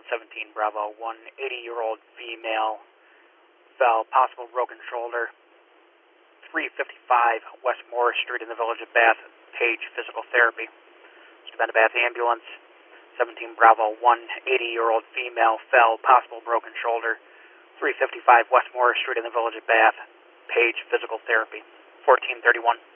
ambulance 17 Bravo 180-year-old female fell, possible broken shoulder. 355 West Morris Street in the village of Bath. Page physical therapy. Savannah Bath ambulance 17 Bravo 180-year-old female fell, possible broken shoulder. 355 West Morris Street in the village of Bath. Page physical therapy. 1431.